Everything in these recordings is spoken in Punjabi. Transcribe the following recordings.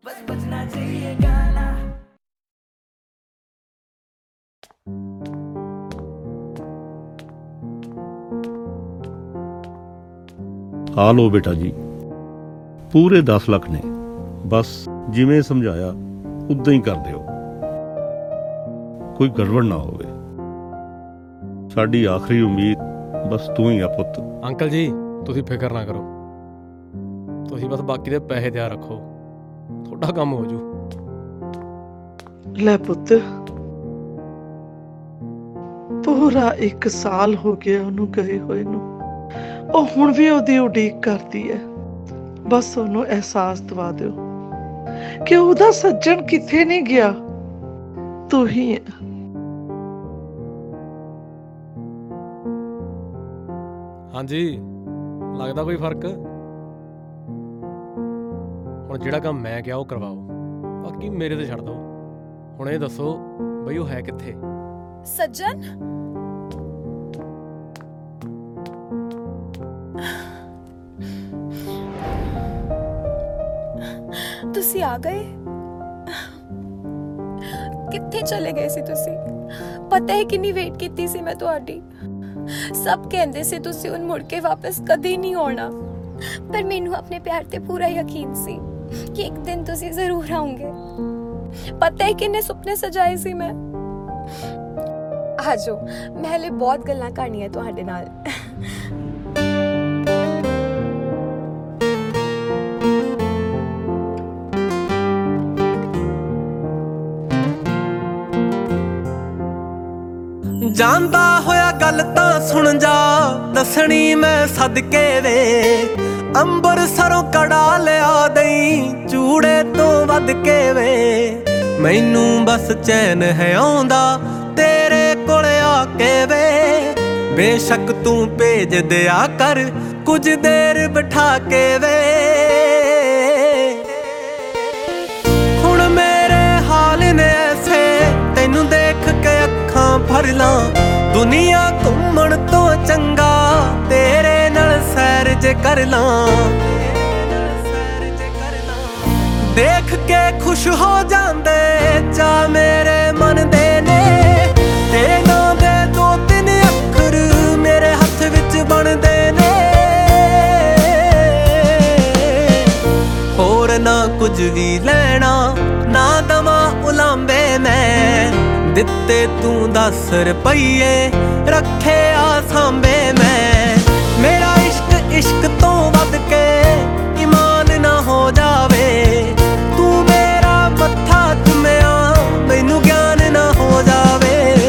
बस बजना चाहिए गाना। ਆ ਲਓ ਬੇਟਾ ਜੀ, ਪੂਰੇ 10 ਲੱਖ ਨੇ। ਬਸ ਜਿਵੇਂ ਸਮਝਾਇਆ ਉਦਾਂ ਹੀ ਕਰ ਦਿਓ, ਕੋਈ ਗੜਬੜ ਨਾ ਹੋਵੇ। ਸਾਡੀ ਆਖਰੀ ਉਮੀਦ ਬਸ ਤੂੰ ਹੀ ਆ ਪੁੱਤ। ਅੰਕਲ ਜੀ ਤੁਸੀਂ ਫਿਕਰ ਨਾ ਕਰੋ, ਤੁਸੀਂ ਬਸ ਬਾਕੀ ਦੇ ਪੈਸੇ ਤਿਆਰ ਰੱਖੋ, ਤੁਹਾਡਾ ਕੰਮ ਹੋ ਜੂ। ਲੈ ਪੁੱਤ, ਪੂਰਾ 1 ਸਾਲ ਹੋ ਗਿਆ ਉਹਨੂੰ ਗਏ ਹੋਏ ਨੂੰ। ਉਹ ਹੁਣ ਵੀ ਉਹਦੀ ਉਡੀਕ ਕਰਦੀ ਹੈ। ਬਸ ਉਹਨੂੰ ਅਹਿਸਾਸ ਦਿਵਾ ਦਿਓ ਕਿ ਉਹਦਾ ਸੱਜਣ ਕਿੱਥੇ ਨਹੀਂ ਗਿਆ, ਤੂੰ ਹੀ ਹੈ। ਹਾਂਜੀ, ਲੱਗਦਾ ਕੋਈ ਫਰਕ? ਹੁਣ ਜਿਹੜਾ ਕੰਮ ਮੈਂ ਕਿਹਾ ਉਹ ਕਰਵਾਓ, ਬਾਕੀ ਮੇਰੇ ਤੇ ਛੱਡ ਦਿਓ। ਹੁਣ ਇਹ ਦੱਸੋ ਬਈ ਉਹ ਹੈ ਕਿੱਥੇ? ਸੱਜਣ, ਤੁਸੀਂ ਆ ਗਏ? ਕਿੱਥੇ ਚਲੇ ਗਏ ਸੀ ਤੁਸੀਂ? ਪਤਾ ਹੈ ਕਿੰਨੀ ਵੇਟ ਕੀਤੀ ਸੀ ਮੈਂ ਤੁਹਾਡੀ। ਸਭ ਕਹਿੰਦੇ ਸੀ ਤੁਸੀਂ ਹੁਣ ਮੁੜ ਕੇ ਵਾਪਸ ਕਦੇ ਨਹੀਂ ਆਉਣਾ, ਪਰ ਮੈਨੂੰ ਆਪਣੇ ਪਿਆਰ ਤੇ ਪੂਰਾ ਯਕੀਨ ਸੀ ਕਿ ਇੱਕ ਦਿਨ ਤੁਸੀਂ ਜ਼ਰੂਰ ਆਉਂਗੇ। ਪਤਾ ਹੈ ਕਿੰਨੇ ਸੁਪਨੇ ਸਜਾਏ ਸੀ ਮੈਂ। ਆਜੋ, ਮੈਂ ਹਲੇ ਬਹੁਤ ਗੱਲਾਂ ਕਰਨੀਆਂ ਤੁਹਾਡੇ ਨਾਲ। ਜਾਂਦਾ ਹੋਇਆ ਗੱਲ ਤਾਂ ਸੁਣ ਜਾ, ਦੱਸਣੀ ਮੈਂ ਸਦਕੇ ਵੇ। ਅੰਬਰਸਰੋਂ ਕੜਾ ਲਿਆ ਦਈ, ਚੂੜੇ ਤੋਂ ਵੱਧ ਕੇ ਵੇ। ਮੈਨੂੰ ਬਸ ਚੈਨ ਹੈ ਆਉਂਦਾ ਤੇਰੇ ਕੋਲ ਆ ਕੇ ਵੇ। ਬੇਸ਼ੱਕ ਤੂੰ ਭੇਜ ਦਿਆ ਕਰ ਕੁਝ ਦੇਰ ਬਿਠਾ ਕੇ ਵੇ। ਹੁਣ ਮੇਰੇ ਹਾਲ ਨੇ ਐਸੇ, ਤੈਨੂੰ ਦੇਖ ਕੇ ਅੱਖਾਂ ਭਰ ਲਾਂ। ਦੁਨੀਆ ਘੁੰਮਣ ਤੋਂ ਚੰਗਾ ਤੇਰੇ ਨਾਲ ਸੈਰ ਜੇ ਕਰ ਲਾਂ। ਦੇਖ ਕੇ ਖੁਸ਼ ਹੋ ਜਾਂਦੇ ਚਾ ਮੇਰੇ ਮਨ ਦੇ ਨੇ। ਤੇਰੇ ਨਾਂ ਦੇ 2-3 ਅੱਖਰ ਮੇਰੇ ਹੱਥ ਵਿੱਚ ਬਣਦੇ ਨੇ। ਹੋਰ ਨਾ ਕੁਝ ਵੀ ਲੈਣਾ, ਨਾ ਦਵਾਂ ਉਲਾਂਬੇ ਮੈਂ। ਦਿੱਤੇ ਤੂੰ 10 ਰੁਪਈਏ, ਰੱਖੇ ਆ ਸਾਂਭੇ ਮੈਂ। ਮੇਰਾ ਇਸ਼ਕ ਇਸ਼ਕ ਤੋਂ ਵੱਧ ਕੇ ਈਮਾਨ ਨਾ ਹੋ ਜਾਵੇ। ਤੂੰ ਮੇਰਾ ਮੱਥਾ ਚੁੰਮਿਆ, ਮੈਨੂੰ ਗਿਆਨ ਨਾ ਹੋ ਜਾਵੇ।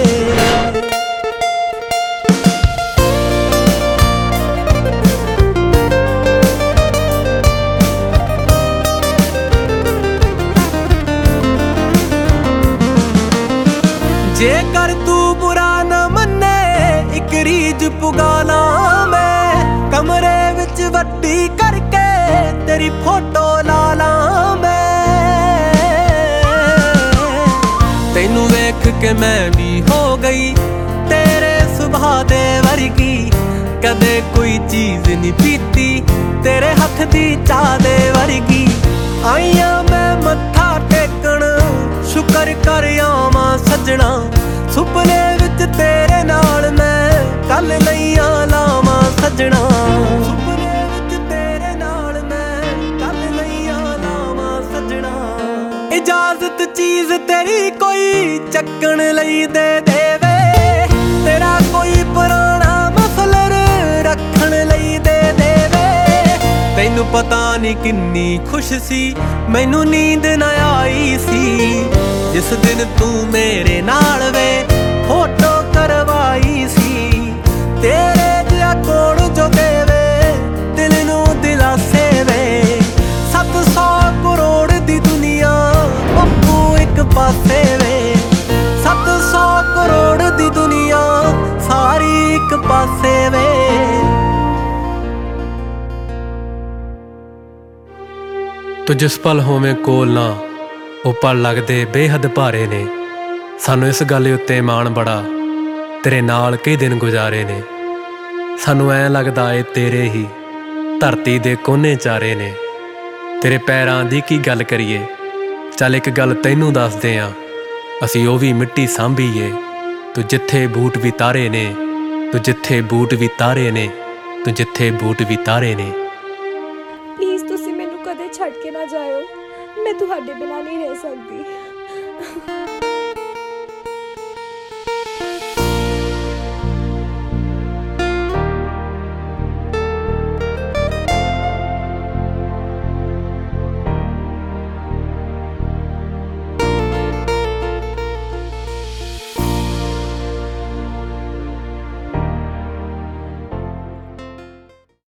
ਜੇਕਰ ਤੂੰ ਬੁਰਾ ਨਾ ਮੰਨੇ, ਇੱਕ ਰੀਝ ਪੁਗਾ ਲਾਂ ਮੈਂ। ਕਮਰੇ ਵਿੱਚ ਵੱਡੀ ਕਰਕੇ ਤੇਰੀ ਫੋਟੋ ਲਾ ਲਾਂ ਮੈਂ। ਤੈਨੂੰ ਵੇਖ ਕੇ ਮੈਂ ਵੀ ਹੋ ਗਈ ਤੇਰੇ ਸੁਭਾਅ ਦੇ ਵਰਗੀ। ਕਦੇ ਕੋਈ ਚੀਜ਼ ਨਹੀਂ ਪੀਤੀ ਤੇਰੇ ਹੱਥ ਦੀ ਚਾਹ ਦੇ ਵਰਗੀ। ਆਈਆਂ ਮੈਂ ਮੱਥਾ ਟੇਕਣ, ਸ਼ੁਕਰ ਕਰ ਆਵਾਂ ਸੱਜਣਾ। ਸੁਪਨੇ ਵਿੱਚ ਤੇਰੇ ਨਾਲ ਮੈਂ ਕੱਲ ਲਈਆਂ ਲਾਵਾਂ ਸੱਜਣਾ। ਸੁਪਨੇ ਵਿੱਚ ਤੇਰੇ ਨਾਲ ਮੈਂ ਕੱਲ ਲਈਆਂ ਲਾਵਾਂ ਸੱਜਣਾ। ਇਜਾਜ਼ਤ ਚੀਜ਼ ਤੇਰੀ ਕੋਈ ਚੱਕਣ ਲਈ ਦੇ ਦੇਵੇ। ਤੇਰਾ ਕੋਈ ਪੁਰਾਣਾ ਮਫਲਰ ਰੱਖਣ ਲਈ ਦੇ ਦੇਵੇ। ਤੈਨੂੰ ਪਤਾ ਨਹੀਂ ਕਿੰਨੀ ਖੁਸ਼ ਸੀ, ਮੈਨੂੰ ਨੀਂਦ ਨਾ ਆਈ ਸੀ ਜਿਸ ਦਿਨ ਤੂੰ ਮੇਰੇ ਨਾਲ ਵੇ ਫੋਟੋ ਕਰਵਾਈ ਸੀ। ਤੇਰੇ ਜਿਹਾ ਕੋਲ ਜੋ ਦੇਵੇ ਦਿਲ ਨੂੰ ਦਿਲਾਸੇ ਵੇ। 700 ਕਰੋੜ ਦੀ ਦੁਨੀਆ ਬੱਬੂ ਇੱਕ ਪਾਸੇ ਵੇ। 700 ਕਰੋੜ ਦੀ ਦੁਨੀਆ ਸਾਰੀ ਇੱਕ ਪਾਸੇ ਵੇ। ਤੂੰ ਜਿਸ ਪਲ ਹੋਵੇਂ ਕੋਲ ਨਾ, ਉਹ ਪਲ ਲੱਗਦੇ ਬੇਹੱਦ ਭਾਰੇ ਨੇ। ਸਾਨੂੰ ਇਸ ਗੱਲ ਉੱਤੇ ਮਾਣ ਬੜਾ, ਤੇਰੇ ਨਾਲ ਕਈ ਦਿਨ ਗੁਜ਼ਾਰੇ ਨੇ। ਸਾਨੂੰ ਐਂ ਲੱਗਦਾ ਏ ਤੇਰੇ ਹੀ ਧਰਤੀ ਦੇ ਕੋਨੇ ਚਾਰੇ ਨੇ। ਤੇਰੇ ਪੈਰਾਂ ਦੀ ਕੀ ਗੱਲ ਕਰੀਏ, ਚੱਲ ਇੱਕ ਗੱਲ ਤੈਨੂੰ ਦੱਸਦੇ ਆਂ, ਅਸੀਂ ਉਹ ਵੀ ਮਿੱਟੀ ਸਾਂਭੀਏ। ਤੂੰ ਜਿੱਥੇ ਬੂਟ ਵੀ ਤਾਰੇ ਨੇ, ਤੂੰ ਜਿੱਥੇ ਬੂਟ ਵੀ ਤਾਰੇ ਨੇ, ਤੂੰ ਜਿੱਥੇ ਬੂਟ ਵੀ ਤਾਰੇ ਨੇ। ਪਲੀਜ਼ ਤੁਸੀਂ ਮੈਨੂੰ ਕਦੇ ਛੱਡ ਕੇ ਨਾ ਜਾਇਓ, ਮੈਂ ਤੁਹਾਡੇ ਬਿਨਾਂ ਨਹੀਂ ਰਹਿ ਸਕਦੀ।